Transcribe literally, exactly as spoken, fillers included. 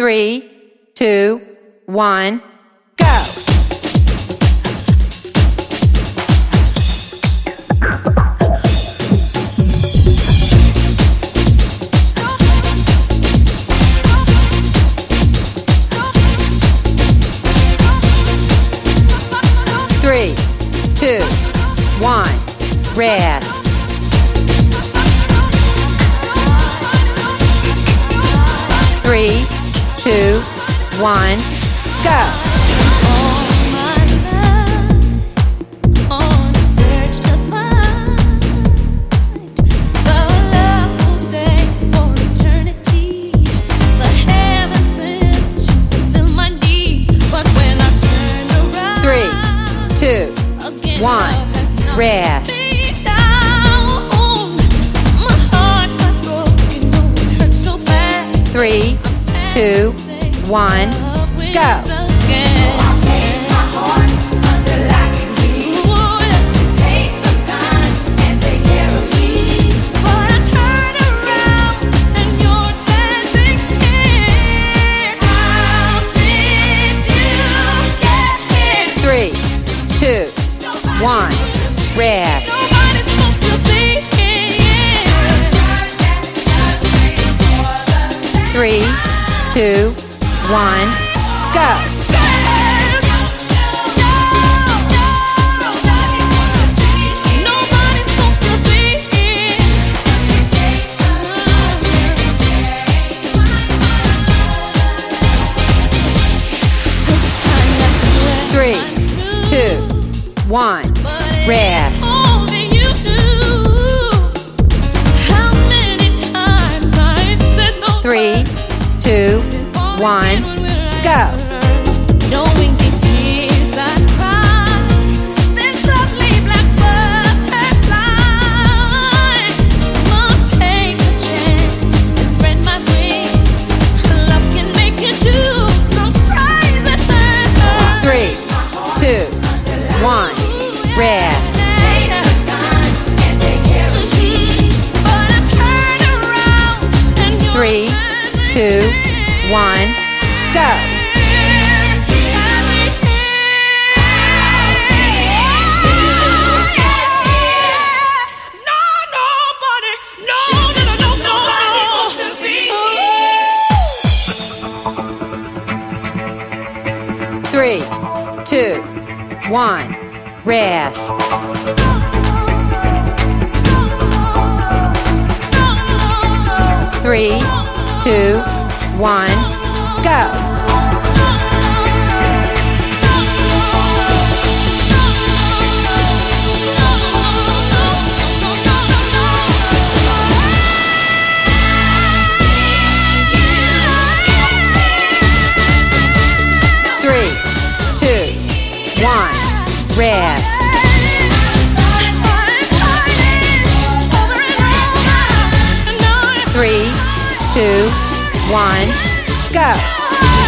three, two, one, go! Three, two, one, rest. Three, two, one, go. All my life, on a search to find the love will stay for eternity. The heaven sent to fulfill my needs, but when I turn around, Three, two, again, one, love has knocked rest. me down. My heart got broken, oh, it hurt so bad. Three, two, one, go. Three, two, one, rest. Three, two, one, go. Three, two, one, rest. Three, two, one, go. Knowing these tears I cry, this lovely black butterfly must take a chance and spread my wings. Love can make you do some crazy things. Three, two, one, rest. Take some time and take care of me. But I turn around and you're Three, two, one, go. Three, two, one, rest. Three, two, one, go. Three, two, one, rest. Three, two, one, go.